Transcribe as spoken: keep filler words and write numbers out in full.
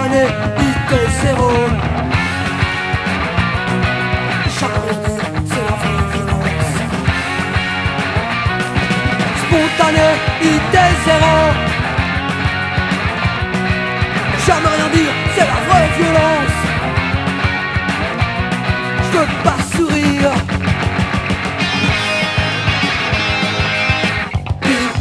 spontanéité zéro. Chaque minute, c'est la vraie violence. Spontanéité zéro.